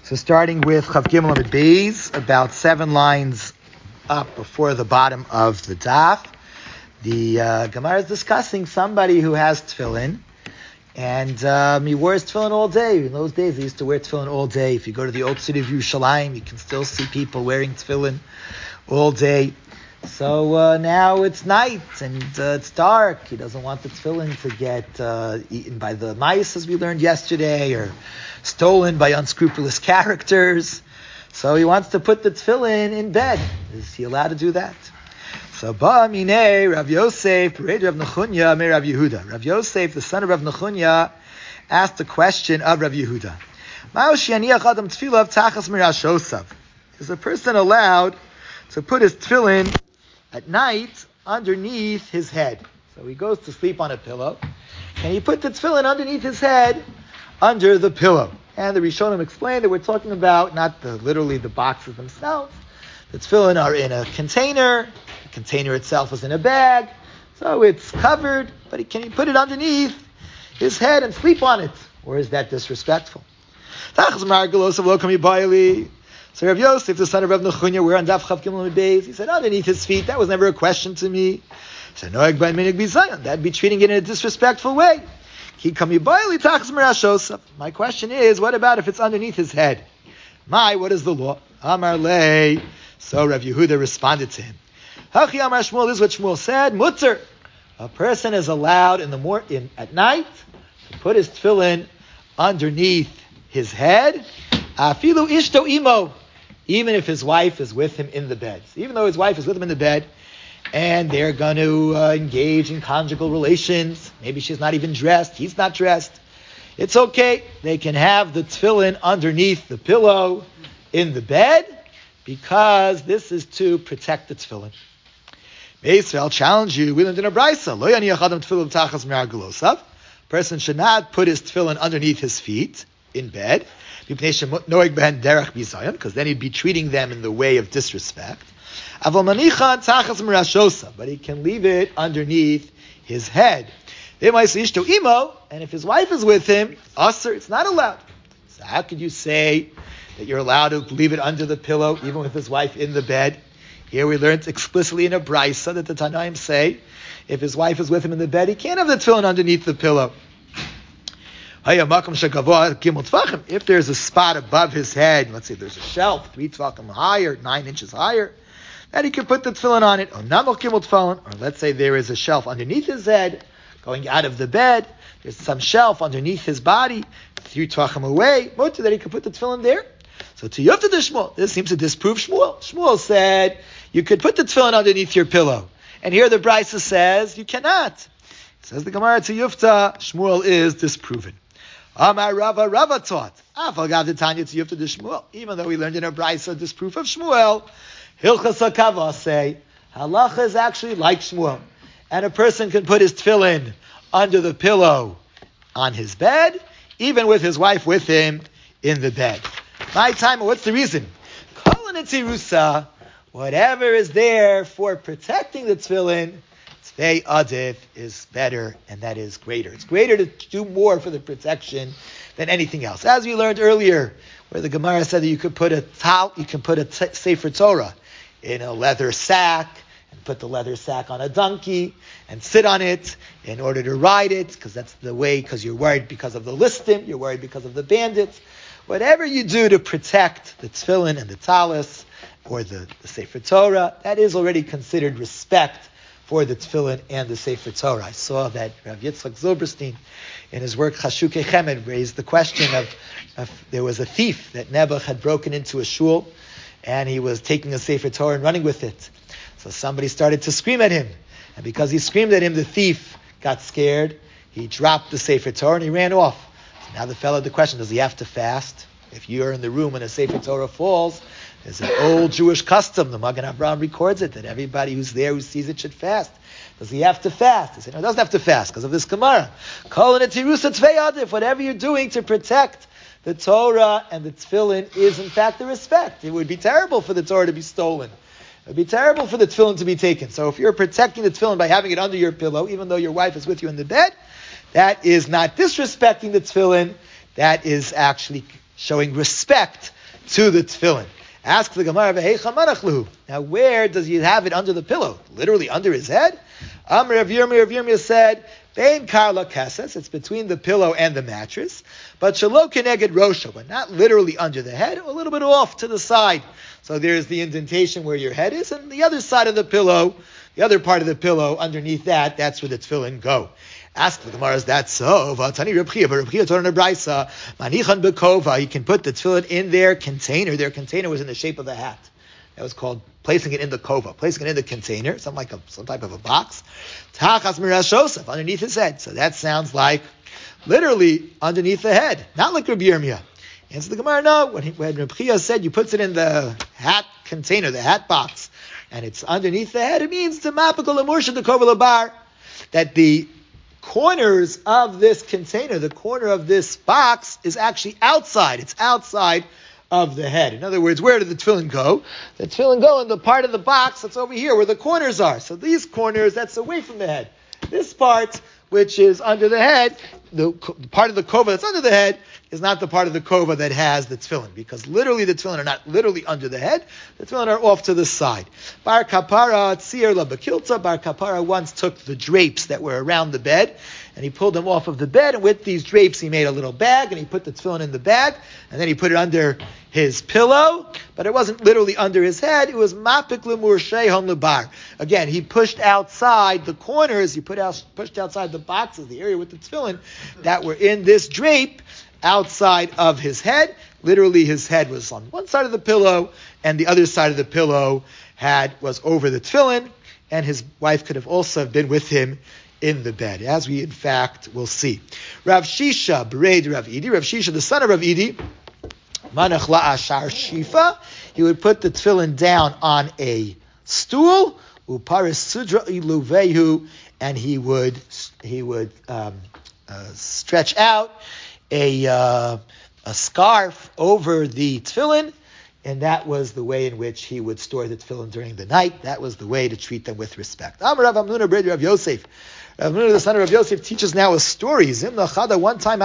So starting with Chav Gimel Amud Beis, about 7 lines up before the bottom of the daf, the Gemara is discussing somebody who has tefillin, and he wears tefillin all day. In those days, they used to wear tefillin all day. If you go to the old city of Yerushalayim, you can still see people wearing tefillin all day. So now it's night and it's dark. He doesn't want the tefillin to get eaten by the mice, as we learned yesterday, or stolen by unscrupulous characters. So he wants to put the tefillin in bed. Is he allowed to do that? So Ba'amine Rav Yosef, Parade Rav Nechunya, Me Rav Yehuda. Rav Yosef, the son of Rav Nechunya, asked the question of Rav Yehuda. Is a person allowed to put his tefillin at night underneath his head? So he goes to sleep on a pillow, and he put the tefillin underneath his head, under the pillow. And the Rishonim explained that we're talking about not literally the boxes themselves. The tefillin are in a container. The container itself is in a bag. So it's covered, but can he put it underneath his head and sleep on it? Or is that disrespectful? So Rav Yosef, the son of Rav Nechunya, we're on Daf Chav Gimel Amud Beis. He said, underneath his feet, that was never a question to me. He said, that'd be treating it in a disrespectful way. My question is, what about if it's underneath his head? What is the law? Amar lei. So Rav Yehuda responded to him. Hachi Amar Shmuel, this is what Shmuel said. Mutzer. A person is allowed at night to put his tefillin underneath his head. Afilu ishto imo. Even if his wife is with him in the bed. So even though his wife is with him in the bed, and they're going to engage in conjugal relations. Maybe she's not even dressed. He's not dressed. It's okay. They can have the tefillin underneath the pillow in the bed because this is to protect the tefillin. Basically, I'll challenge you. We learned in a brisa. Lo yaniyach adam tefillin tachas meragalosav. Person should not put his tefillin underneath his feet in bed because then he'd be treating them in the way of disrespect. But he can leave it underneath his head. And if his wife is with him, it's not allowed. So how could you say that you're allowed to leave it under the pillow, even with his wife in the bed? Here we learned explicitly in a brisa that the Tanaim say, if his wife is with him in the bed, he can't have the tefillin underneath the pillow. If there's a spot above his head, let's say there's a shelf 3 tvachim higher, 9 inches higher, that he can put the tefillin on it. Or let's say there is a shelf underneath his head, going out of the bed. There's some shelf underneath his body, 3 tvachim away, that he can put the tefillin there. So to Yufta de Shmuel, this seems to disprove Shmuel. Shmuel said you could put the tefillin underneath your pillow. And here the Brisa says you cannot. It says the Gemara to Yufta, Shmuel is disproven. Amar Rava taught. Even though we learned in a Brisa disproof of Shmuel, Hilchas HaKava say, halacha is actually like Shmuel. And a person can put his tefillin under the pillow on his bed, even with his wife with him in the bed. My time, what's the reason? Whatever is there for protecting the tefillin, Tzvei Adif is better, and that is greater. It's greater to do more for the protection than anything else. As we learned earlier, where the Gemara said that you could put a Sefer Torah in a leather sack, and put the leather sack on a donkey, and sit on it in order to ride it, because that's the way, because you're worried because of the listim, you're worried because of the bandits. Whatever you do to protect the tefillin and the talis, or the Sefer Torah, that is already considered respect for the tefillin and the Sefer Torah. I saw that Rav Yitzchak Zilberstein, in his work Chashukei Chemed, raised the question of there was a thief that Nebuch had broken into a shul, and he was taking a Sefer Torah and running with it. So somebody started to scream at him. And because he screamed at him, the thief got scared. He dropped the Sefer Torah and he ran off. So now the fellow had the question, does he have to fast? If you're in the room and a Sefer Torah falls, there's an old Jewish custom, the Magen Avraham records it, that everybody who's there who sees it should fast. Does he have to fast? He said, no, he doesn't have to fast because of this Gemara. Whatever you're doing to protect the Torah and the tefillin is in fact the respect. It would be terrible for the Torah to be stolen. It would be terrible for the tefillin to be taken. So if you're protecting the tefillin by having it under your pillow, even though your wife is with you in the bed, that is not disrespecting the tefillin. That is actually showing respect to the tefillin. Ask the Gemara, now where does he have it under the pillow? Literally under his head? Rav Yirmiyah said, Bein karla keses, it's between the pillow and the mattress, but shelo keneged rosho, but not literally under the head, a little bit off to the side. So there's the indentation where your head is, and the other side of the pillow, the other part of the pillow underneath that, that's where the tefillin go. Ask the Gemara, is that so? Vatani Reb Chia, but Reb Chia told in a brisa, manichan bekova, you can put the tefillin in their container. Their container was in the shape of a hat. That was called placing it in the kova, placing it in the container, some type of a box. Tachas mirashosef, underneath his head. So that sounds like literally underneath the head, not like Rabbi Yirmiyah. Answer the Gemara, no. When Rabbi Chia said you put it in the hat container, the hat box, and it's underneath the head, it means to mapikol amursha the kova labar, that the corners of this container, the corner of this box is actually outside. It's outside of the head. In other words, where did the tefillin go? The tefillin go in the part of the box that's over here where the corners are. So these corners, that's away from the head. This part, which is under the head, the part of the kova that's under the head, is not the part of the kova that has the tefillin, because literally the tefillin are not literally under the head. The tefillin are off to the side. Bar kapara tzir la bakilta. Bar kapara once took the drapes that were around the bed, and he pulled them off of the bed, and with these drapes he made a little bag, and he put the tefillin in the bag, and then he put it under his pillow, but it wasn't literally under his head, it was mapik lemur shehon lebar. Again, he pushed outside the corners, pushed outside the boxes, the area with the tefillin, that were in this drape, outside of his head. Literally his head was on one side of the pillow, and the other side of the pillow was over the tefillin, and his wife could have also been with him in the bed, as we in fact will see. Rav Shisha, Bered Rav Idi, Rav Shisha, the son of Rav Idi, Manach la'ashar shifa, he would put the tefillin down on a stool, uparis sudra iluvehu, and he would stretch out a scarf over the tefillin, and that was the way in which he would store the tefillin during the night. That was the way to treat them with respect. Amar Rav Amnuna Bered Rav Yosef. Rav Amnuna, the son of Rav Yosef, teaches now a story. Zimna chada, one time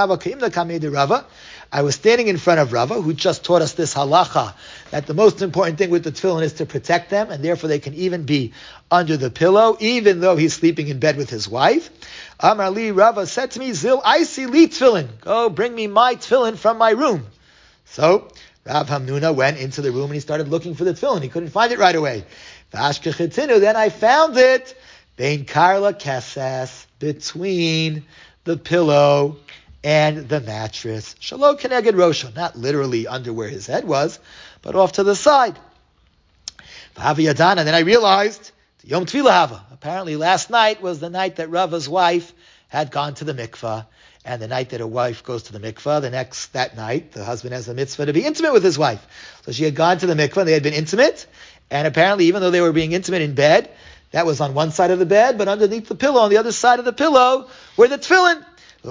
I was standing in front of Rava, who just taught us this halacha, that the most important thing with the tefillin is to protect them, and therefore they can even be under the pillow, even though he's sleeping in bed with his wife. Amar li, Rava said to me, Zil, I see li tefillin. Go bring me my tefillin from my room. So Rav Hamnuna went into the room and he started looking for the tefillin. He couldn't find it right away. Then I found it. Bein karla kesses, between the pillow and the mattress. Shalo keneged rosho, not literally under where his head was, but off to the side. Yadana, then I realized, Yom Tefillah Hava. Apparently last night was the night that Rava's wife had gone to the mikvah, and the night that a wife goes to the mikvah, that night, the husband has the mitzvah to be intimate with his wife. So she had gone to the mikvah, and they had been intimate, and apparently even though they were being intimate in bed, that was on one side of the bed, but underneath the pillow, on the other side of the pillow, were the tefillin.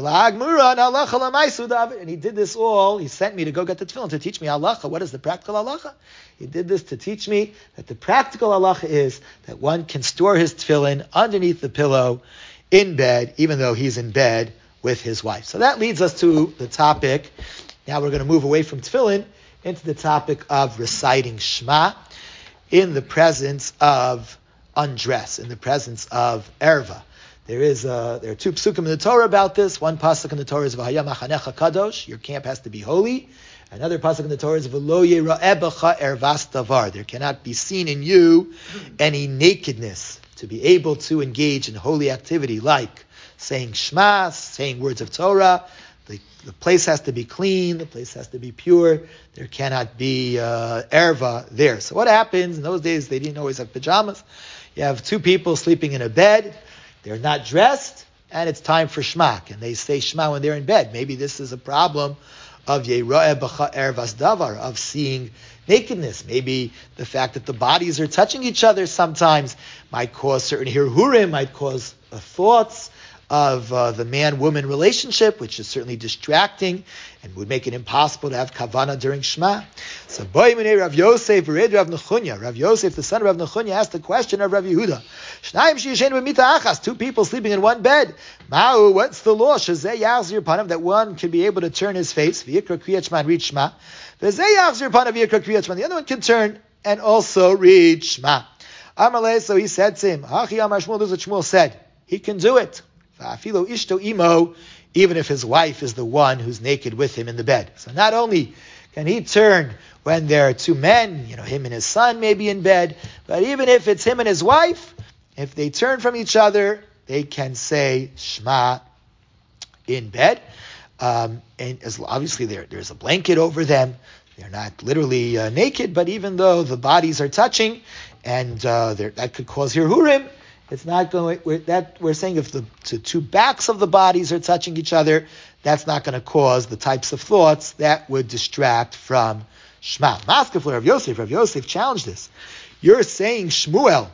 And he did this all, he sent me to go get the tefillin to teach me halacha. What is the practical halacha? He did this to teach me that the practical halacha is that one can store his tefillin underneath the pillow in bed, even though he's in bed with his wife. So that leads us to the topic. Now we're going to move away from tefillin into the topic of reciting Shema in the presence of undress, in the presence of erva. There are two psukim in the Torah about this. One pasuk in the Torah is V'haya machanecha kadosh, your camp has to be holy. Another pasuk in the Torah is V'lo yira'eh b'cha ervas davar, there cannot be seen in you any nakedness. To be able to engage in holy activity like saying Shema, saying words of Torah, the place has to be clean, the place has to be pure, there cannot be erva there. So what happens, in those days they didn't always have pajamas. You have two people sleeping in a bed, they're not dressed, and it's time for Shema. And they say Shema when they're in bed. Maybe this is a problem of Yera'eh b'cha ervas davar, of seeing nakedness. Maybe the fact that the bodies are touching each other sometimes might cause certain hirhurim, might cause thoughts of the man-woman relationship, which is certainly distracting and would make it impossible to have kavana during Shema. So Boimene Rav Yosef, Red Rav Nechunya. Rav Yosef, the son of Rav Nechunya, asked the question of Rav Yehuda. Shnayim sheyishenu b'mita achas, two people sleeping in one bed. Ma'u, what's the law? Shezeh yachzir panav, that one can be able to turn his face. V'yikra kriyat shma and read shma. V'zeh yachzir panav v'yikra kriyat shma. The other one can turn and also read shma. Amalei, so he said to him, Hachi Amar Shmuel, this is what Shmuel said. He can do it. V'afilo ishto imo, even if his wife is the one who's naked with him in the bed. So not only can he turn when there are two men, him and his son may be in bed, but even if it's him and his wife, if they turn from each other, they can say Shema in bed. And obviously there's a blanket over them. They're not literally naked, but even though the bodies are touching, and that could cause hirhurim, it's not going. We're saying if the two backs of the bodies are touching each other, that's not going to cause the types of thoughts that would distract from Shema. Maskefler Rav Yosef. Rav Yosef challenged this. You're saying, Shmuel,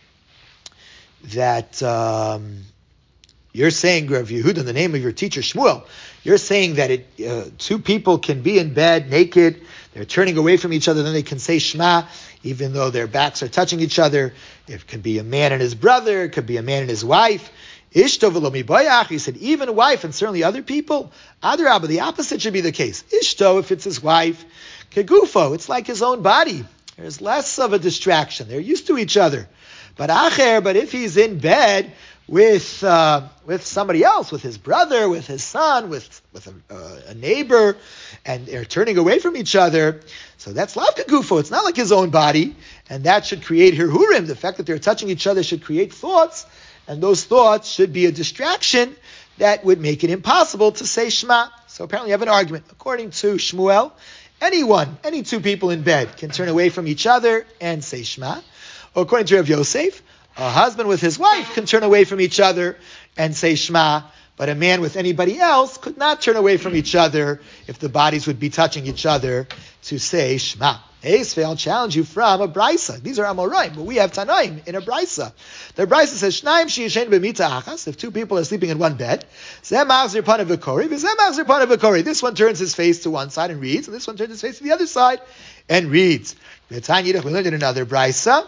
that you're saying, Rav Yehuda, in the name of your teacher Shmuel, you're saying that two people can be in bed naked, they're turning away from each other, then they can say Shema, even though their backs are touching each other. It could be a man and his brother, it could be a man and his wife. Ishto v'lo mibayach, he said, even a wife and certainly other people. Adarabba, the opposite should be the case. Ishto, if it's his wife, kegufo, it's like his own body. There's less of a distraction. They're used to each other. But if he's in bed with somebody else, with his brother, with his son, with a neighbor, and they're turning away from each other, so that's lavka gufo. It's not like his own body, and that should create hirhurim. The fact that they're touching each other should create thoughts, and those thoughts should be a distraction that would make it impossible to say Shema. So apparently you have an argument. According to Shmuel, any two people in bed can turn away from each other and say Shema. According to Rav Yosef, a husband with his wife can turn away from each other and say Shema, but a man with anybody else could not turn away from each other if the bodies would be touching each other to say Shema. Esvei, I'll challenge you from a brisa. These are Amoraim, but we have Tanaim in a brisa. The brisa says, Shnayim sheyishen b'mita achas, if two people are sleeping in one bed, zeh machzir panav v'kori, v'zeh machzir panav v'kori. This one turns his face to one side and reads, and this one turns his face to the other side and reads. We learned in another brisa.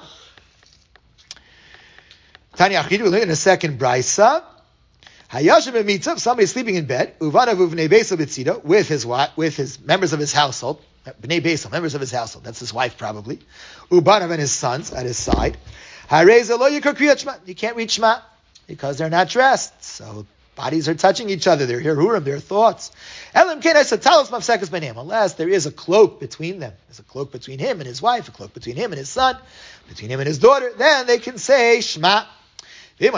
Tanya Achid, we learned in a second brisa. Hayashem b'mitzav, somebody sleeping in bed, uvanav uvnei beisa b'tzida, with his members of his household, b'nei beisa, members of his household, that's his wife probably, ubanav and his sons at his side. Hareza lo yikra kriyat shema, you can't read shema because they're not dressed, so bodies are touching each other, they're hirhurim, they're thoughts. Elam ken esatalos mafsekas b'neim, unless there is a cloak between them, there's a cloak between him and his wife, a cloak between him and his son, between him and his daughter, then they can say shema. But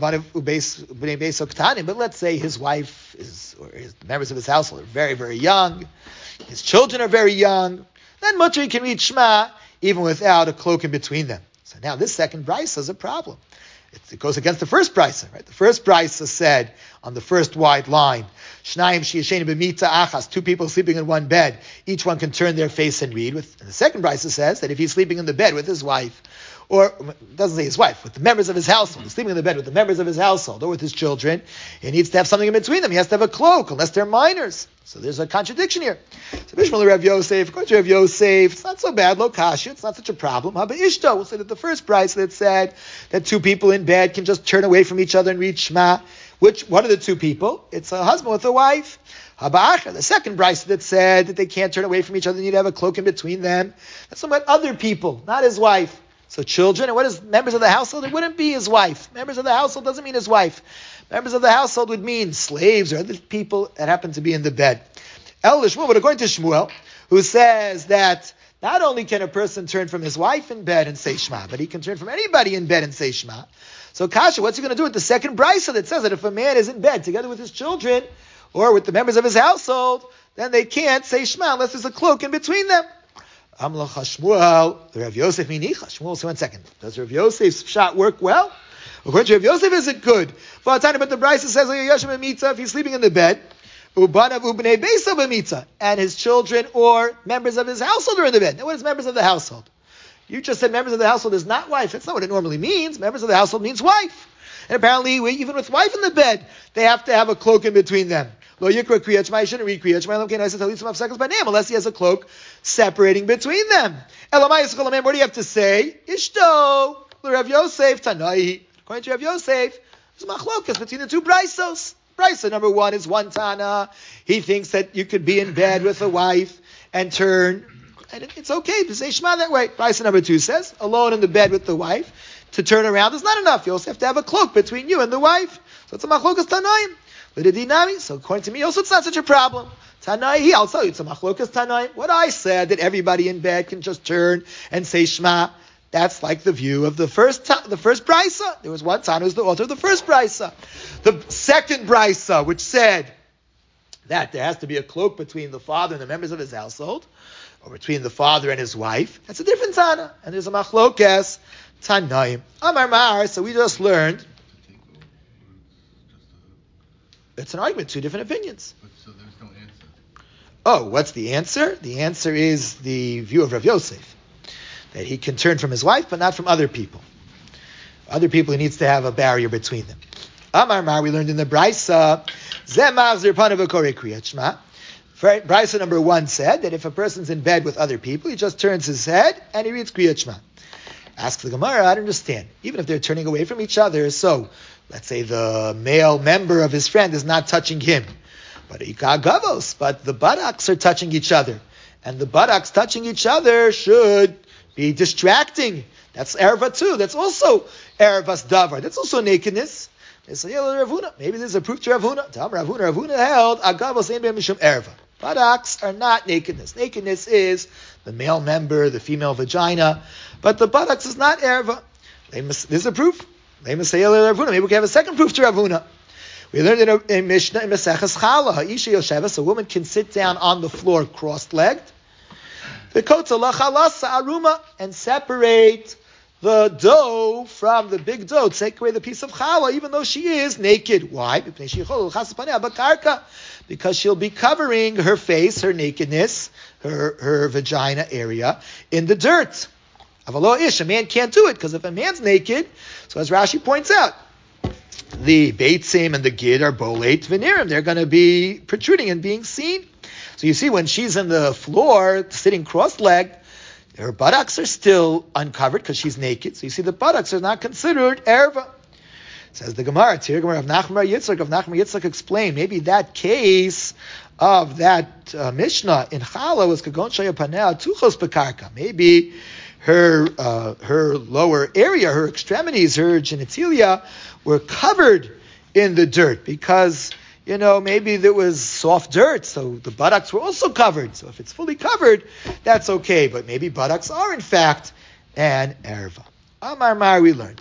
let's say his wife or his members of his household are very, very young. His children are very young. Then Mutri can read Shema even without a cloak in between them. So now this second brisa is a problem. It goes against the first brisa, right? The first brisa said on the first wide line, Shnayim sheyishenu b'mita achas, two people sleeping in one bed, each one can turn their face and read. And the second brisa says that if he's sleeping in the bed with his wife, or it doesn't say his wife, with the members of his household, he's sleeping in the bed with the members of his household, or with his children, he needs to have something in between them. He has to have a cloak, unless they're minors. So there's a contradiction here. So Bishmal Rav Yosef, according to Rav Yosef, it's not so bad, lo kasha, it's not such a problem. But Ishto, we'll say that the first price that said that two people in bed can just turn away from each other and read Shema, which, one of the two people, it's a husband with a wife. Haba'acha, the second brisa that said that they can't turn away from each other, they need to have a cloak in between them. That's about other people, not his wife. So children, and what is members of the household? It wouldn't be his wife. Members of the household doesn't mean his wife. Members of the household would mean slaves or other people that happen to be in the bed. El Shmuel, but according to Shmuel, who says that not only can a person turn from his wife in bed and say Shema, but he can turn from anybody in bed and say Shema. So Kasha, what's he going to do with the second brisa that says that if a man is in bed together with his children or with the members of his household, then they can't say Shema unless there's a cloak in between them? Amlacha Shmuel, the Rav Yosef minicha. Shmuel, so 1 second. Does Rav Yosef's shot work well? According to Rav Yosef, is it good? But the Brisa says, if he's sleeping in the bed, and his children or members of his household are in the bed. Now, what is members of the household? You just said members of the household is not wife. That's not what it normally means. Members of the household means wife. And apparently, even with wife in the bed, they have to have a cloak in between them. Lo yikra kriyat shema, you shouldn't read kriyat shema, unless he has a cloak separating between them. What do you have to say? Ishto, Rav Yosef, Tanai. According to Rav Yosef, there's machlokas between the two braisos. Brisa number one is one Tana. He thinks that you could be in bed with a wife and turn, and it's okay to say Shema that way. Brisa number two says, alone in the bed with the wife, to turn around is not enough. You also have to have a cloak between you and the wife. So it's a machlokas Tanaim. So according to me, also it's not such a problem. Tanai, I'll tell you, it's a machlokas Tanaim. What I said, that everybody in bed can just turn and say Shema, that's like the view of the first brisa. There was one Tana who's the author of the first brisa. The second brisa, which said that there has to be a cloak between the father and the members of his household, or between the father and his wife, that's a different Tana. And there's a machlokas Tanaim. Amar Mar, so we just learned it's an argument, two different opinions. So there's no answer. Oh, what's the answer? The answer is the view of Rav Yosef, that he can turn from his wife, but not from other people. Other people, he needs to have a barrier between them. Amar Mar, we learned in the Brisa, Brisa number one said that if a person's in bed with other people, he just turns his head and he reads Kriyat Shema. Asks the Gemara, I don't understand. Even if they're turning away from each other, so let's say the male member of his friend is not touching him, but the buttocks are touching each other, and the buttocks touching each other should be distracting. That's erva too. That's also ervas davar. That's also nakedness. They say, maybe there's a proof to Rav Huna. Rav Huna held agavos ein be'em mishum erva. Buttocks are not nakedness. Nakedness is the male member, the female vagina, but the buttocks is not erva. There's a proof. Maybe we can have a second proof to Rav Huna. We learned in Mishnah in Maseches Chala, Ha'isha Yoshevas, a woman can sit down on the floor cross-legged, and separate the dough from the big dough, take away the piece of challah, even though she is naked. Why? Because she'll be covering her face, her nakedness, her vagina area in the dirt. Avalo ish, a man can't do it, because if a man's naked, so as Rashi points out, the beitzim and the gid are boleit venerim. They're going to be protruding and being seen. So you see, when she's in the floor, sitting cross-legged, her buttocks are still uncovered because she's naked. So you see, the buttocks are not considered erva. Says the Gemara, Tir Gemara of Nachman Yitzchak explained, maybe that case of that Mishnah in Chala was Kagon Shaya Panea Tuchos Bekarka. Maybe her lower area, her extremities, her genitalia were covered in the dirt because, maybe there was soft dirt, so the buttocks were also covered. So if it's fully covered, that's okay. But maybe buttocks are, in fact, an erva. Amar Mar, we learned.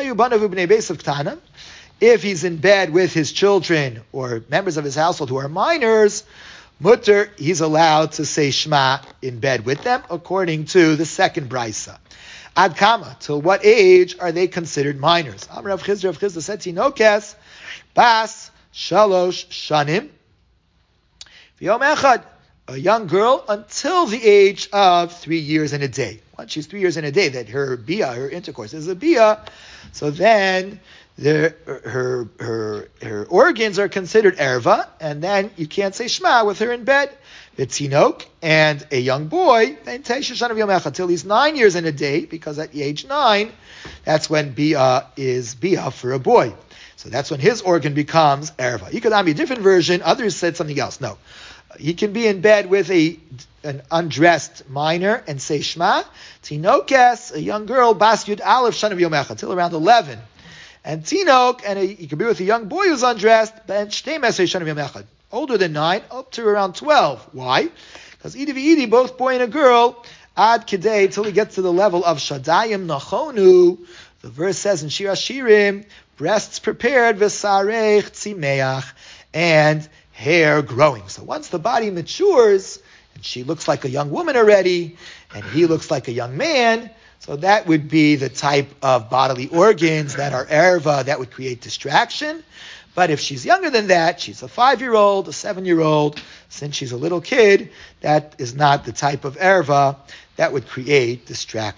If he's in bed with his children or members of his household who are minors, mutter, he's allowed to say Shema in bed with them, according to the second brisa. Ad kama, till what age are they considered minors? Amar Rav Chizda said, Tinokes, bas, shalosh, shanim, v'yom echad, a young girl until the age of 3 years and a day. Once she's 3 years and a day, that her bia, her intercourse is a bia, so then her organs are considered erva, and then you can't say Shema with her in bed. The tinok and a young boy, until he's 9 years and a day, because at age 9, that's when bia is bia for a boy. So that's when his organ becomes erva. You could have a different version. Others said something else. No. He can be in bed with an undressed minor and say Shema. Tinokes, a young girl, bas yud aleph shana v'yomecha, till around 11. And tinok, and he can be with a young boy who's undressed, ben shtei mesei shana v'yomecha, older than 9, up to around 12. Why? Because idi v'idi, both boy and a girl, ad kedei, till he gets to the level of shadayim nachonu. The verse says in Shir Hashirim, breasts prepared, v'sarech tzimeach, and hair growing. So once the body matures, and she looks like a young woman already, and he looks like a young man, so that would be the type of bodily organs that are erva, that would create distraction. But if she's younger than that, she's a 5-year-old, a 7-year-old, since she's a little kid, that is not the type of erva that would create distraction.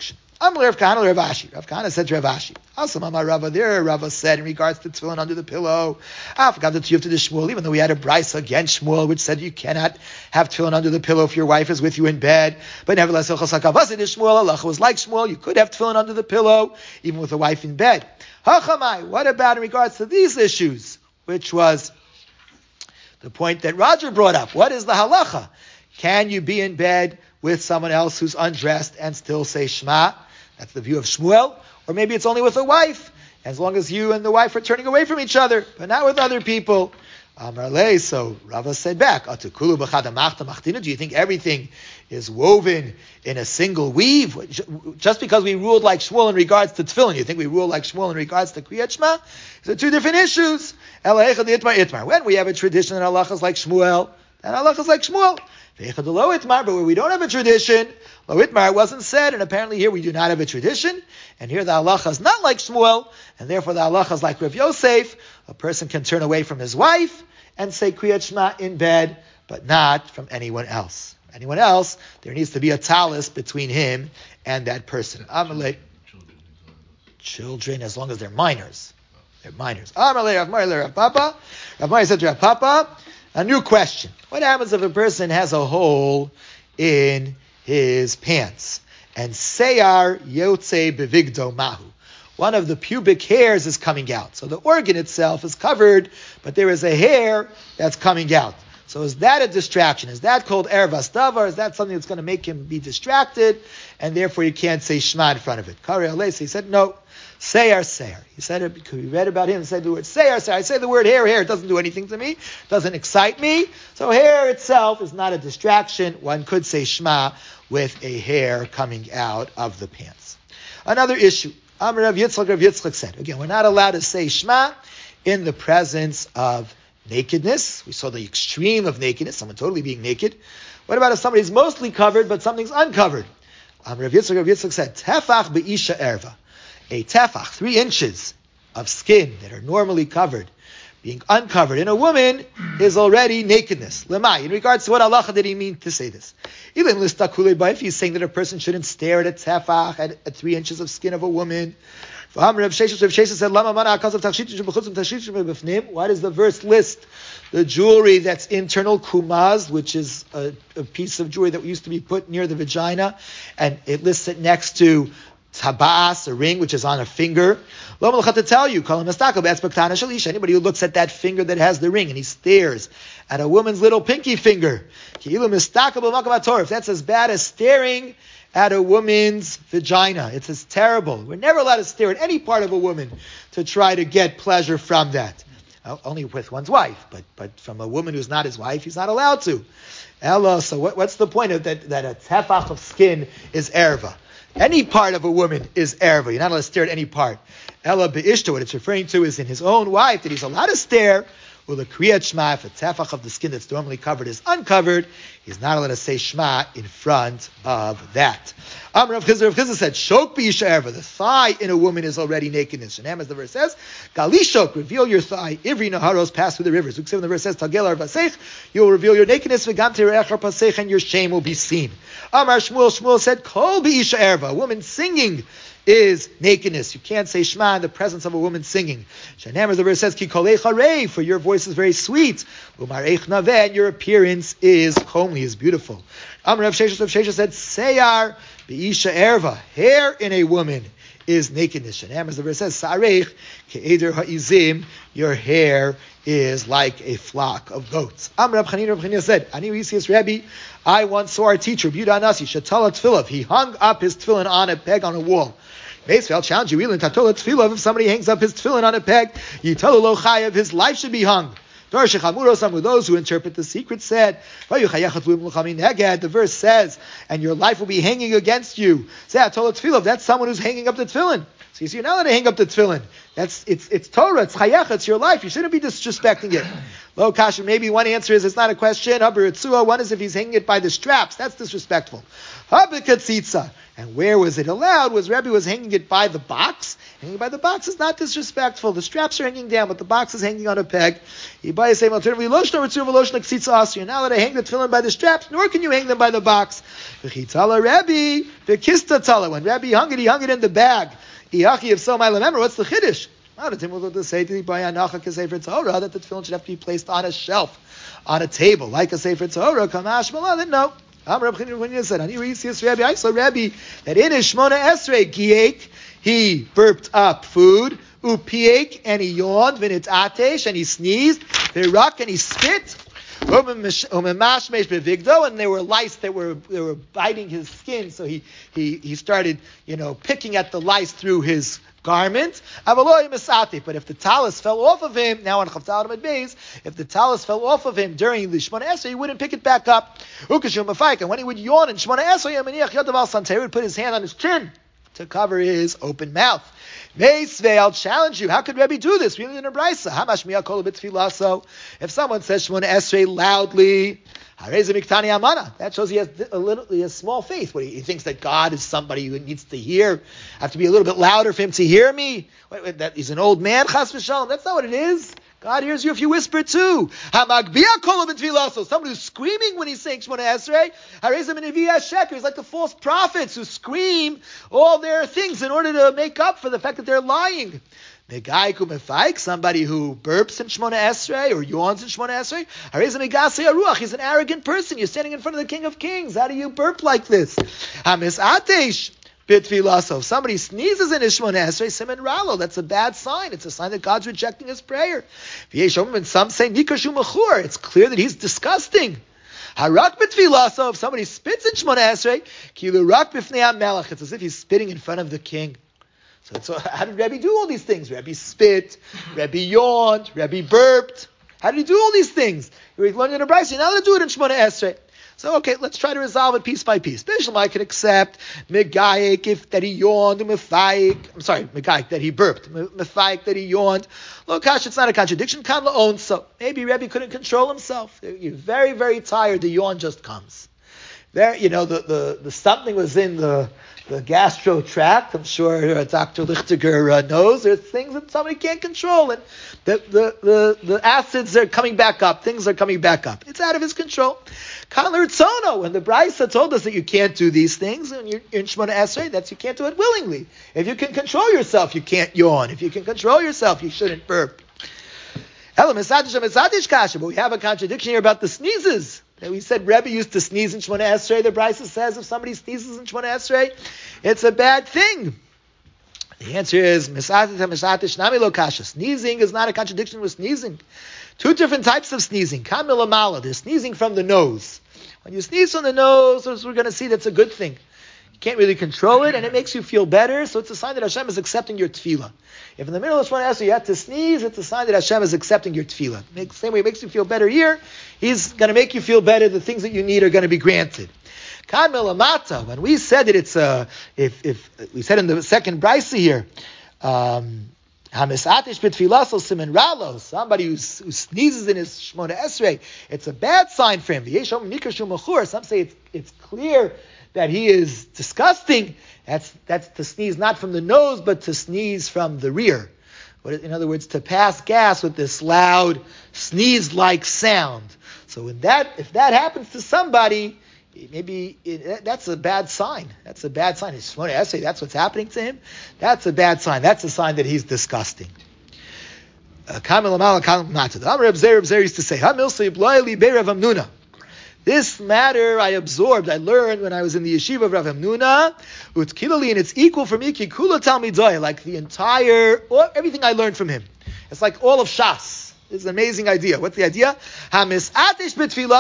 Amalei Rav Kahana Rav Ashi. Rav Kahana said to Rav Ashi, Asam Amar Rava, there Rava said in regards to tefillin under the pillow, I forgot to the Shmuel, even though we had a brisa against Shmuel, which said you cannot have tefillin under the pillow if your wife is with you in bed. But nevertheless, Shmuel, Allah was like Shmuel, you could have tefillin under the pillow, even with a wife in bed. Hachamai, what about in regards to these issues, which was the point that Roger brought up? What is the halacha? Can you be in bed with someone else who's undressed and still say Shema? That's the view of Shmuel. Or maybe it's only with a wife, as long as you and the wife are turning away from each other, but not with other people. Amarle, so Rava said back, do you think everything is woven in a single weave? Just because we ruled like Shmuel in regards to tefillin, you think we rule like Shmuel in regards to Kriyat Shema? These are two different issues. When we have a tradition in halachas like Shmuel, then halachas like Shmuel. But where we don't have a tradition, lo itmar wasn't said, and apparently here we do not have a tradition, and here the halacha is not like Shmuel, and therefore the halacha is like Rav Yosef. A person can turn away from his wife and say Kriyat Shema in bed, but not from anyone else. Anyone else, there needs to be a talis between him and that person. Children, as long as they're minors. They're minors. Rav Mari said to Rav Papa, a new question. What happens if a person has a hole in his pants? And Seyar Yotze Bevigdo Mahu. One of the pubic hairs is coming out. So the organ itself is covered, but there is a hair that's coming out. So is that a distraction? Is that called ervas davar? Is that something that's going to make him be distracted? And therefore you can't say Shema in front of it. Kari Alesi, he said, no. Seyar. He said it because we read about him and said the word Seyar. I say the word hair. It doesn't do anything to me. Doesn't excite me. So hair itself is not a distraction. One could say Shema with a hair coming out of the pants. Another issue. Rav Yitzchak said, again, we're not allowed to say Shema in the presence of nakedness. We saw the extreme of nakedness, someone totally being naked. What about if somebody's mostly covered, but something's uncovered? Rav Yitzchak said, Tefach be'isha erva. A tefach, 3 inches of skin that are normally covered, being uncovered in a woman is already nakedness. Lemai. In regards to what halacha did he mean to say this? If he's saying that a person shouldn't stare at a tefach, at 3 inches of skin of a woman. Why does the verse list the jewelry that's internal kumaz, which is a piece of jewelry that used to be put near the vagina, and it lists it next to tabas, a ring which is on a finger? To tell you, anybody who looks at that finger that has the ring and he stares at a woman's little pinky finger, if that's as bad as staring at a woman's vagina, it's as terrible. We're never allowed to stare at any part of a woman to try to get pleasure from that. Only with one's wife, but from a woman who's not his wife, he's not allowed to. Ella, so what's the point of that a tefach of skin is erva? Any part of a woman is erva. You're not allowed to stare at any part. Ella be'ishta, what it's referring to is in his own wife that he's allowed to stare. Well, the kriyat shema, if a tefach of the skin that's normally covered is uncovered, he's not allowed to say shema in front of that. Rav Chizr said, shok b'isha erva, the thigh in a woman is already nakedness. And as the verse says, gali shok, reveal your thigh, ivri naharos, pass through the rivers. When the verse says, tagel arvasech, you will reveal your nakedness, v'gam tereach arvasech, and your shame will be seen. Amar Shmuel said, kol b'isha erva, a woman singing is nakedness. You can't say Shema in the presence of a woman singing. Shanamar, the verse says, Ki kolei charei, for your voice is very sweet. Umareich naveh, and your appearance is homely, is beautiful. Amar Rav Shesha said, Seyar b'isha erva, hair in a woman is nakedness. Shanamar, the verse says, Sareich ke'eder ha'izim, your hair is like a flock of goats. Amar Rav Chanina said, Ani Yisias Rabbi, I once saw our teacher, Buda Nasi, Shatala Tfilah. He hung up his tefillin on a peg on a wall. I'll challenge you. If somebody hangs up his tefillin on a peg, Yitalu Chayav, his life should be hung. Some of those who interpret the secret said, the verse says, and your life will be hanging against you. That's someone who's hanging up the tefillin. So you see, you're not allowed to hang up the tefillin. It's Torah, it's chayach, it's your life. You shouldn't be disrespecting it. Lo kasha, maybe one answer is it's not a question. One is if he's hanging it by the straps. That's disrespectful. And where was it allowed? Rebbe was hanging it by the box, Hanging by the box is not disrespectful. The straps are hanging down, but the box is hanging on a peg. You buy a same alternatively, now that I hang the tefillin by the straps, nor can you hang them by the box. When Rabbi hung it in the bag. If so, I remember, what's the chiddush? Not a timur to say to buy anacha Sefer Torah that the tefillin should have to be placed on a shelf, on a table, like a Sefer Torah. Kamash Malad, no. Rabbi said, I saw Rabbi that in his Shmona Esrei Giek, he burped up food, upiek, and he yawned, v'nitatesh, and he sneezed, v'rak, and he spit, and there were lice that were biting his skin, so he started, picking at the lice through his garment. But if the talus fell off of him, now on Chavtal Amud Beis, if the talus fell off of him during the Shmona Esrei, he wouldn't pick it back up. And when he would yawn in Shmona Esrei, he would put his hand on his chin to cover his open mouth. Meisvei, I'll challenge you. How could Rebbe do this? We in a brisa. If someone says Shmona Esrei loudly, that shows he has small faith. He thinks that God is somebody who needs to hear. I have to be a little bit louder for him to hear me. That he's an old man. Chas v'shalom. That's not what it is. God hears you if you whisper too. Somebody who's screaming when he's saying Shmona Esrei. He's like the false prophets who scream all their things in order to make up for the fact that they're lying. Somebody who burps in Shmona Esrei or yawns in Shmona Esrei. He's an arrogant person. You're standing in front of the King of Kings. How do you burp like this? If somebody sneezes in his Shmona Esrei, siman ralo, that's a bad sign. It's a sign that God's rejecting his prayer. And some say it's clear that he's disgusting. If somebody spits in Shmona Esrei, it's as if he's spitting in front of the king. So how did Rebbe do all these things? Rebbe spit, Rebbe yawned, Rebbe burped. How did he do all these things? He learned in a brayso. You're not going to do it in Shmona Esrei. So okay, let's try to resolve it piece by piece. Bishlam, I can accept Megayik if that he yawned, Megayik that he burped, Mefayik that he yawned. Lokash, it's not a contradiction. Kan la'on, so maybe Rebbe couldn't control himself. You're very, very tired. The yawn just comes. There, the something was in the gastro tract. I'm sure Dr. Lichtiger knows. There's things that somebody can't control, and the acids are coming back up. Things are coming back up. It's out of his control. Kaler Tzono, when the Brisa told us that you can't do these things, and you're in Shmona Esrei, that's you can't do it willingly. If you can control yourself, you can't yawn. If you can control yourself, you shouldn't burp. But we have a contradiction here about the sneezes. We said Rebbe used to sneeze in Shmona Esrei. The Brisa says if somebody sneezes in Shmona Esrei, it's a bad thing. The answer is sneezing is not a contradiction with sneezing. Two different types of sneezing. There's sneezing from the nose. When you sneeze from the nose, as we're going to see, that's a good thing. You can't really control it, and it makes you feel better, so it's a sign that Hashem is accepting your tefillah. If in the middle of Shmona Esrei you have to sneeze, it's a sign that Hashem is accepting your tefillah. The same way it makes you feel better here, He's going to make you feel better. The things that you need are going to be granted. Kan melamata, when we said that it's if we said in the second brisa here, Hamisatish b'tfilaso simen ralo, somebody who sneezes in his Shmona Esrei, it's a bad sign for him. Some say it's clear that he is disgusting. That's to sneeze not from the nose, but to sneeze from the rear. In other words, to pass gas with this loud sneeze-like sound. So if that happens to somebody, that's a bad sign. That's a bad sign. It's Shmona Esrei, that's what's happening to him. That's a bad sign. That's a sign that he's disgusting. Reb Zer used to say, this matter I learned when I was in the yeshiva of Rav Hamnuna, and it's equal for me, like everything I learned from him. It's like all of Shas. It's an amazing idea. What's the idea? If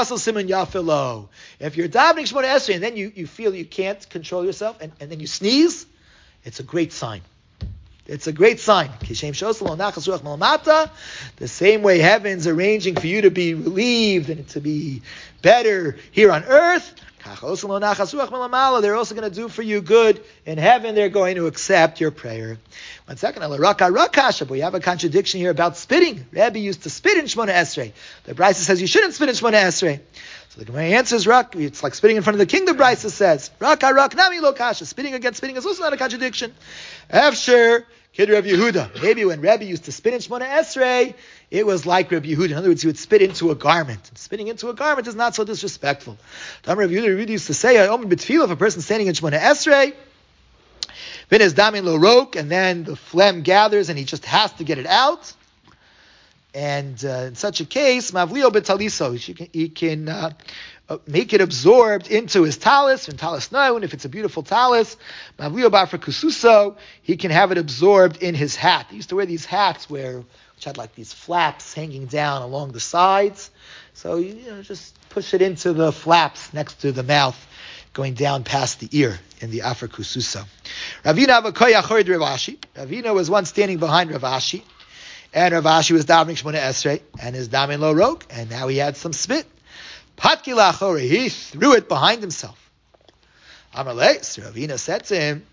you're davening Shmona Esrei and then you feel you can't control yourself and then you sneeze, it's a great sign. It's a great sign. The same way heaven's arranging for you to be relieved and to be better here on earth, they're also going to do for you good in heaven. They're going to accept your prayer. 1 second, but we have a contradiction here about spitting. Rabbi used to spit in Shmona Esrei. The Brisa says you shouldn't spit in Shmona Esrei. So the Gemara answers, it's like spitting in front of the king, the Brisa says. Nami lo kasha. Spitting against spitting is also not a contradiction. Efsher Kid Rabbi Yehuda. Maybe when Rabbi used to spit in Shmona Esrei, it was like Rabbi Yehuda. In other words, he would spit into a garment. And spitting into a garment is not so disrespectful. Rabbi Yehuda used to say, if a person standing in Shmona Esrei, V'nez damin lo rok, and then the phlegm gathers and he just has to get it out. And in such a case, mavlio betaliso, he can make it absorbed into his talis, and talis noun, if it's a beautiful talis, mavlio bafra kususo, he can have it absorbed in his hat. He used to wear these hats which had like these flaps hanging down along the sides. So just push it into the flaps next to the mouth, going down past the ear in the Afra Kususo. Ravina was once standing behind Rav Ashi, and Rav Ashi was davening Shmona Esrei, and his damin lo rok, and now he had some spit. Patki lachore, he threw it behind himself. Amalei, so Ravina said to him,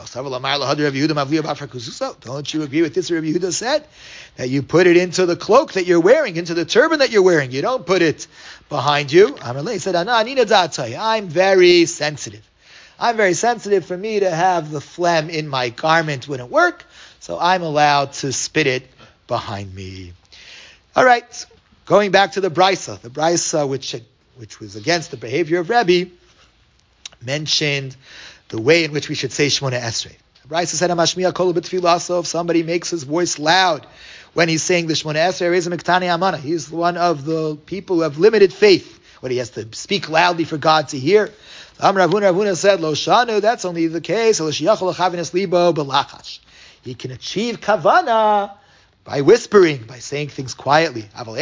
don't you agree with this? Rabbi Yehuda said that you put it into the cloak that you're wearing, into the turban that you're wearing. You don't put it behind you. Amalei said, I'm very sensitive. I'm very sensitive. For me to have the phlegm in my garment wouldn't work, so I'm allowed to spit it behind me. All right, going back to the Brisa, which was against the behavior of Rebbe, mentioned the way in which we should say Shmona Esrei. The Brisa said, "Amashmiya kol b'tfilaso." If somebody makes his voice loud when he's saying the Shmona Esrei, is a miktani amana. He's one of the people who have limited faith. What he has to speak loudly for God to hear. Ravuna said, "Lo shanu." That's only the case. He can achieve kavana by whispering, by saying things quietly. But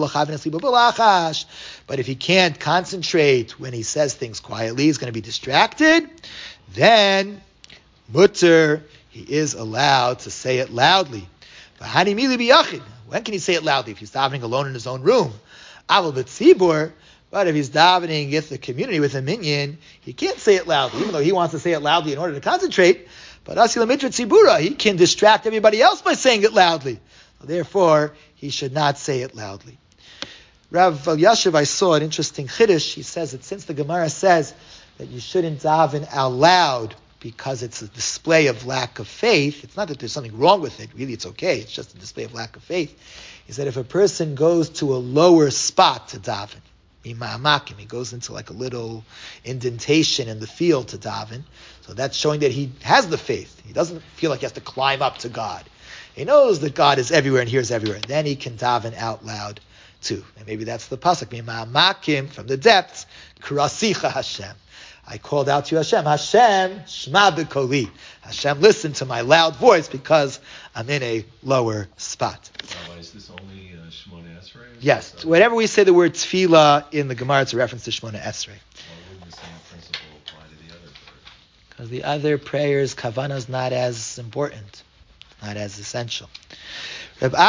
if he can't concentrate when he says things quietly, he's going to be distracted. Then, mutter, he is allowed to say it loudly. When can he say it loudly? If he's davening alone in his own room. But if he's davening with the community, with a minyan, he can't say it loudly, even though he wants to say it loudly in order to concentrate. But Asila Mitra Tzibura, he can distract everybody else by saying it loudly. Therefore, he should not say it loudly. Rav Yashiv, I saw an interesting chiddush. He says that since the Gemara says that you shouldn't daven out loud because it's a display of lack of faith, it's not that there's something wrong with it. Really, it's okay. It's just a display of lack of faith. He said if a person goes to a lower spot to daven, he goes into like a little indentation in the field to daven, so that's showing that he has the faith. He doesn't feel like he has to climb up to God. He knows that God is everywhere and hears everywhere. Then he can daven out loud too. And maybe that's the pasuk. Mima'amakim, from the depths, Krasicha Hashem. I called out to you, Hashem. Hashem, Shema b'koli. Hashem, listen to my loud voice because I'm in a lower spot. Is this only Shmona Esrei? Yes. Whenever we say the word tefillah in the Gemara, it's a reference to Shmona Esrei. Why wouldn't the same principle apply to the other prayers? Because the other prayers, kavanah is not as important, not as essential. In the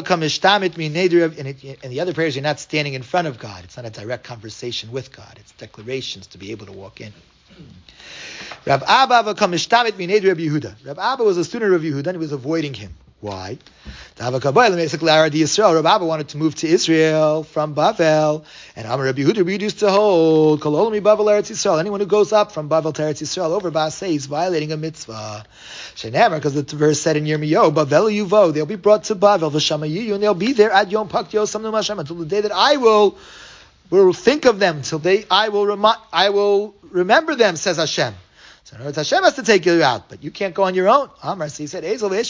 other prayers, you're not standing in front of God. It's not a direct conversation with God. It's declarations to be able to walk in. Rav Abba was a student of Yehuda and he was avoiding him. Why? Rav Abba wanted to move to Israel from Bavel, and Amar Rabbi Yehuda used to hold anyone who goes up from Bavel to Eretz Yisrael over Baaseh is violating a mitzvah. Because the verse said in Yirmiyahu, Bavel yuvo, they'll be brought to Bavel, v'shamayiyu, and they'll be there at Yom Pak Yosam Hashem until the day that I will think of them, until I will remember them, says Hashem. So in other words, Hashem has to take you out, but you can't go on your own. Amar, so he said, I'm going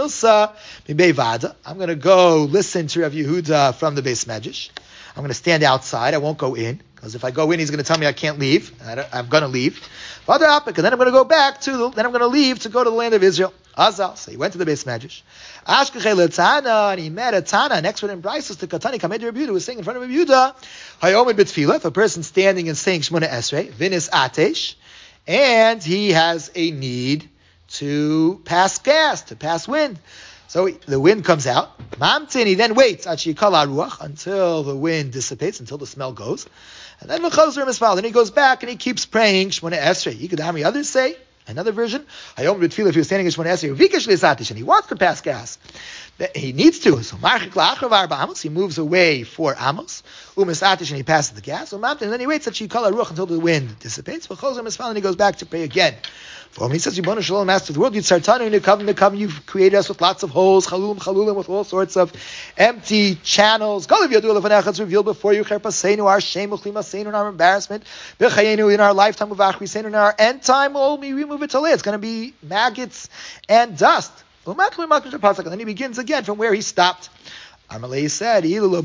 to go listen to Rav Yehuda from the Beis Medrash. I'm going to stand outside. I won't go in, because if I go in, he's going to tell me I can't leave. I'm going to leave. And then I'm going to go back then I'm going to leave to go to the land of Israel. Azal. So he went to the Beis Medrash. And he met a Tana, an expert in Brisos, to Katani Kamed Rabbi Yehuda, who was saying in front of Rabbi Yehuda, Hayomid B'tfilah, if a person standing and saying Shmona Esrei, Vinis Atesh, and he has a need to pass gas, to pass wind. So the wind comes out. Mamtin, he then waits until the wind dissipates, until the smell goes. And then he goes back and he keeps praying Shmona Esrei. You could have others say, another version, if he was standing in Shmona Esrei, and he wants to pass gas. He needs to. So he moves away 4 amos. And he passes the gas. And then he waits until the wind dissipates. And he goes back to pray again When he says, Yibonu Shalom, Master of the world, you've created us with lots of holes, chalulim, with all sorts of empty channels. It's revealed before you, our shame, in our embarrassment, in our lifetime, in our end time, we remove it till it's going to be maggots and dust. And then he begins again from where he stopped. Amalei said, even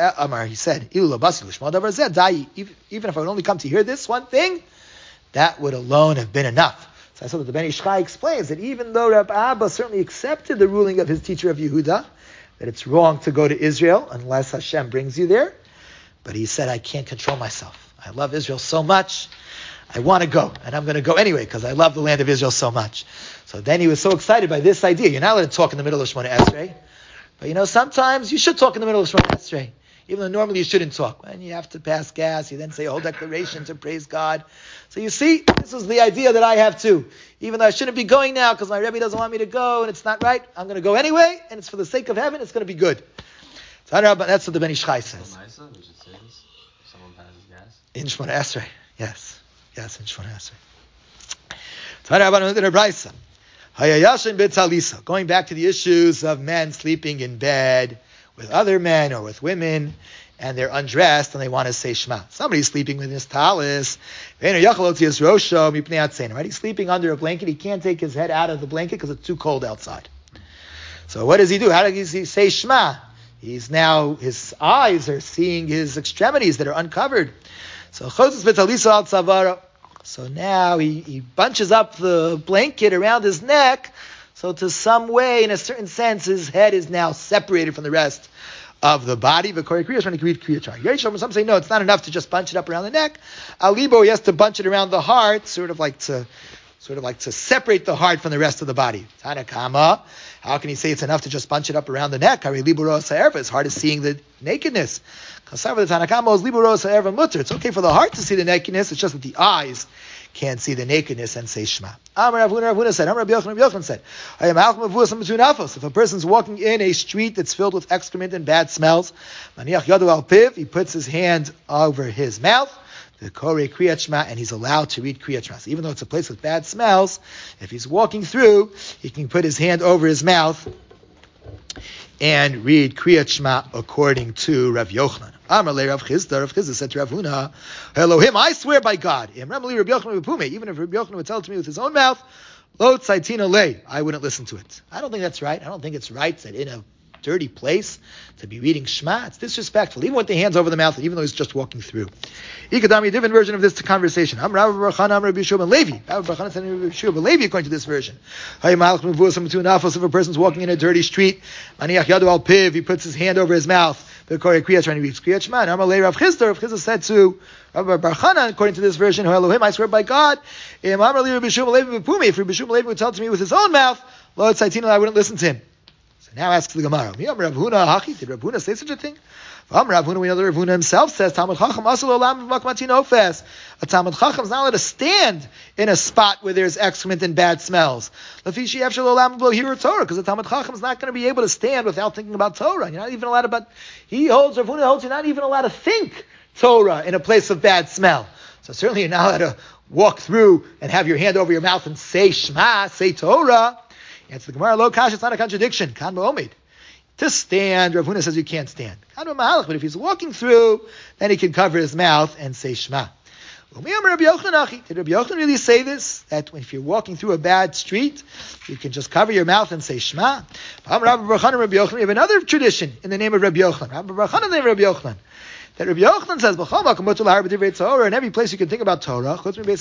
if I would only come to hear this one thing, that would alone have been enough. So I saw that the Ben Ish Chai explains that even though Rab Abba certainly accepted the ruling of his teacher of Yehuda, that it's wrong to go to Israel unless Hashem brings you there, but he said, I can't control myself. I love Israel so much, I want to go, and I'm going to go anyway because I love the land of Israel so much. So then he was so excited by this idea. You're not allowed to talk in the middle of Shemona Esrei, but sometimes you should talk in the middle of Shemona Esrei. Even though normally you shouldn't talk. When you have to pass gas, you then say a whole declaration to praise God. So you see, this is the idea that I have too. Even though I shouldn't be going now because my Rebbe doesn't want me to go and it's not right, I'm going to go anyway, and it's for the sake of heaven, it's going to be good. So that's what the Ben Ish Chai says. We should say this. If someone passes gas. In Shemona Esrei. Yes, in Shemona Esrei. Going back to the issues of men sleeping in bed with other men or with women, and they're undressed and they want to say Shema. Somebody's sleeping with his talis. Right? He's sleeping under a blanket. He can't take his head out of the blanket because it's too cold outside. So what does he do? How does he say Shema? His eyes are seeing his extremities that are uncovered. So now he bunches up the blanket around his neck. So to some way, in a certain sense, his head is now separated from the rest of the body. Some say, no, it's not enough to just bunch it up around the neck. Alibo, he has to bunch it around the heart, sort of like to separate the heart from the rest of the body. Tanakama, how can he say it's enough to just bunch it up around the neck? His heart is seeing the nakedness. It's okay for the heart to see the nakedness, it's just that the eyes can't see the nakedness and say Shema. Rav Huna said, Rabbi Yochanan said, if a person's walking in a street that's filled with excrement and bad smells, he puts his hand over his mouth, the Korei Kriyat Shema, and he's allowed to read Kriyat Shema. So even though it's a place with bad smells, if he's walking through, he can put his hand over his mouth and read Kriyat Shema according to Rav Yochanan. Amar le Rav Chisda said to Rav Huna, Elohim, I swear by God, even if Rav Yochanan would tell it to me with his own mouth, Lo tzaitina le, I wouldn't listen to it. I don't think that's right. I don't think it's right that in a dirty place to be reading Shema. It's disrespectful, even with the hands over the mouth, even though he's just walking through. Ikadami, a different version of this conversation. Am Rav Barchana, Am Rabbi Yeshua ben Levi. Rav Barchana said Rabbi Yeshua ben Levi according to this version. If a person's walking in a dirty street, Maniach Yadu al Piv, he puts his hand over his mouth. The Korei Kriyat trying to read Kriyat Shema. And Amalei Rav Chisda said to Rav Barchana, according to this version, Elohim, I swear by God, if Rabbi Yeshua ben Levi would tell it to me with his own mouth, Lo tzaitina, I wouldn't listen to him. So now asks the Gemara, did Rav Huna say such a thing? Rav Huna, we know that Rav Huna himself says, Talmud Chacham asur olam b'makmatin ofes. A Talmud Chacham is not allowed to stand in a spot where there's excrement and bad smells. Because the Talmud Chacham is not going to be able to stand without thinking about Torah. You're not even allowed to, Rav Huna holds, you're not even allowed to think Torah in a place of bad smell. So certainly you're not allowed to walk through and have your hand over your mouth and say Shema, say Torah. Answer the Gemara, lo kash, it's not a contradiction. Kan ba'omid. To stand, Rav Huna says you can't stand. Kan ba'mahalach, but if he's walking through, then he can cover his mouth and say Shema. Did Rabbi Yochanan really say this? That if you're walking through a bad street, you can just cover your mouth and say Shema? We have another tradition in the name of Rabbi Yochanan. Rabbi Barchana, the name of Rabbi Yochanan. That Rabbi Yochanan says, in every place you can think about Torah,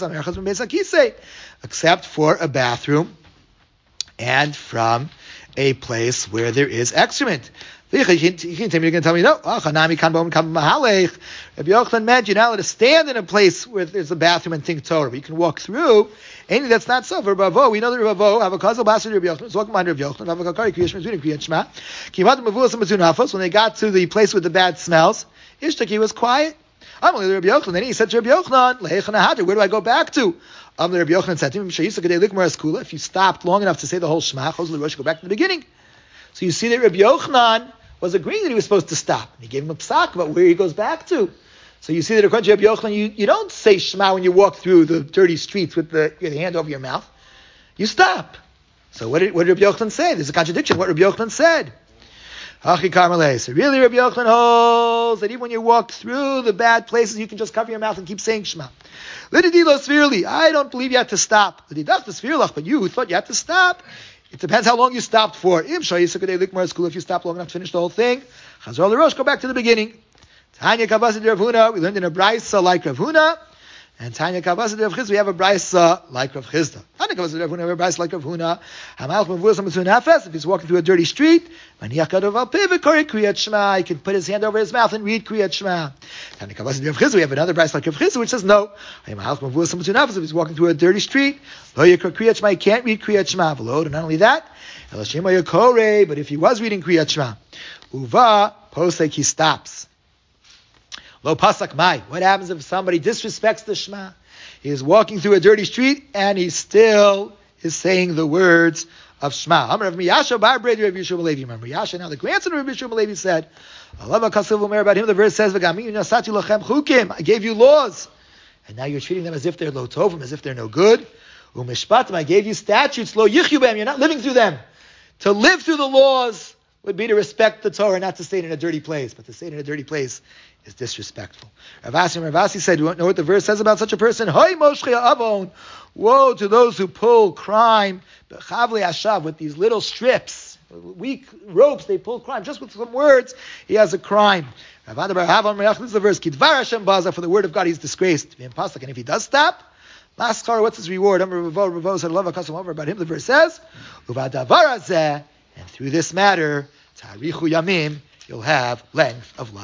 except for a bathroom and from a place where there is excrement. You're going to tell me, no. Rabbi Yochanan meant you're not allowed to stand in a place where there's a bathroom and think Torah, but you can walk through. Anything that's not so. For Ravo, we know that Ravo have a causal basket of Rabbi Yochanan. It's walking behind Rabbi Yochanan. Have a kakari kriyat shema. When they got to the place with the bad smells, Ishtaki was quiet. Then he said to Rabbi Yochanan, where do I go back to? Rabbi Yochanan said to him, if you stopped long enough to say the whole Shema, go back to the beginning. So you see that Rabbi Yochanan was agreeing that he was supposed to stop. He gave him a psak about where he goes back to. So you see that according to Rabbi Yochanan, you don't say Shema when you walk through the dirty streets with your hand over your mouth. you stop. So what did Rabbi Yochanan say? There's a contradiction. What Rabbi Yochanan said. Hachi Karmelei. So really, Rabbi Yochanan holds that even when you walk through the bad places, you can just cover your mouth and keep saying Shema. Lididilo Svirli. I don't believe you have to stop. Lididach Svirlach, but you who thought you had to stop. It depends how long you stopped for. If you stop long enough to finish the whole thing, Chazor l'Rosh, go back to the beginning. Tanya Kavasid Rav Huna, we learned in a Braisa like Rav Huna, and Tanya Kavasid Rav Chizda, we have a Braisa like Rav Chizda. Tanya Kavasid Rav Huna, we have a Braisa like Rav Huna. If he's walking through a dirty street, he can put his hand over his mouth and read Kriyat Shema. Tanya Kavasid Rav Chizda, we have another Braisa like Rav Chizda, which says no. If he's walking through a dirty street, he can't read Kriyat Shema. And not only that, but if he was reading Kriyat Shema, Uva, posek, he stops. Lo pasak mai. What happens if somebody disrespects the Shema? He is walking through a dirty street and he still is saying the words of Shema. Remember Yasha, now the grandson of Rabbi Yeshua Levi said, about him, the verse says, I gave you laws, and now you're treating them as if they're lo tovim, as if they're no good. I gave you statutes, lo yichyu b'hem, you're not living through them. To live through the laws would be to respect the Torah, not to stay in a dirty place. But to stay in a dirty place is disrespectful. Rav Asi said, you know what the verse says about such a person? Woe to those who pull crime with these little strips, weak ropes, they pull crime. Just with some words, he has a crime. This is the verse, for the word of God he's disgraced. And if he does stop, what's his reward? About him, the verse says, and through this matter, you'll have length of life.